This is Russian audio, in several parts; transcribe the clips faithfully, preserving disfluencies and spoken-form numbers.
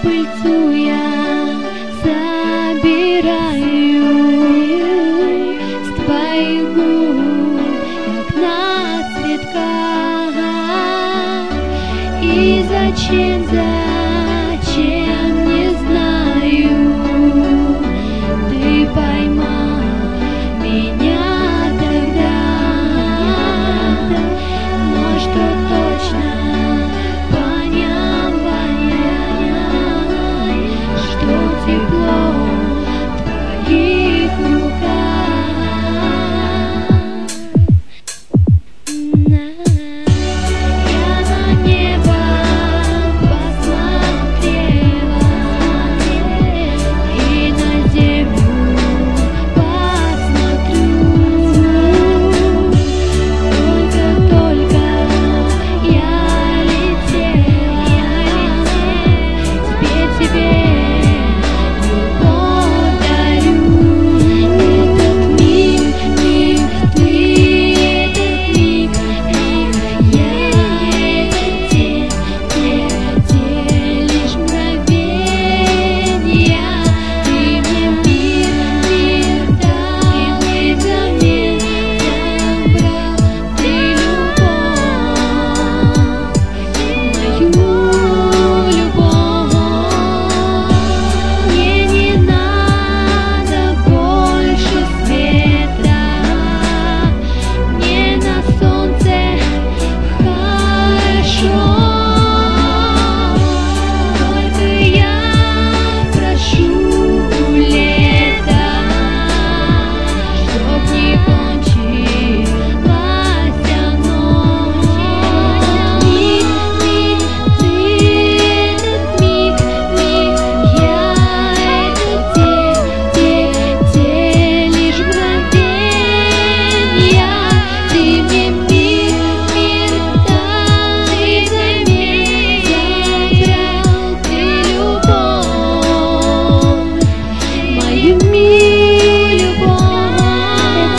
пыльцу я собираю с твоих губ, как на цветках. И зачем, зачем, не знаю, ты поймал меня тогда, но что точно понял, понял, что тепло в твоих руках. Я на небо посмотрела и на землю посмотрю. Только-только я летела, теперь тебе любовь дарю. Этот миг, миг, ты, этот миг, миг, я, этот день, день, день, лишь мгновенья. Ты мне мир, мир дал, и взамен забрал ты любовь, мою любовь. Мне не надо больше света, мне на солнце хорошо. Только я прошу лета, чтоб не кончилось оно. Миг, миг, ты, этот миг, миг, я, этот день, день, день, лишь мгновенья. Ты мне мир, мир дал, и взамен забрал ты любовь, мою милую любовь.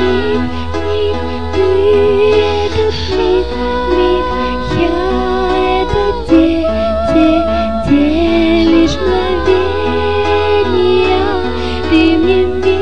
Этот миг, миг, ты, этот миг, миг, я, этот день, день, день, лишь мгновенья. Ты мне мир.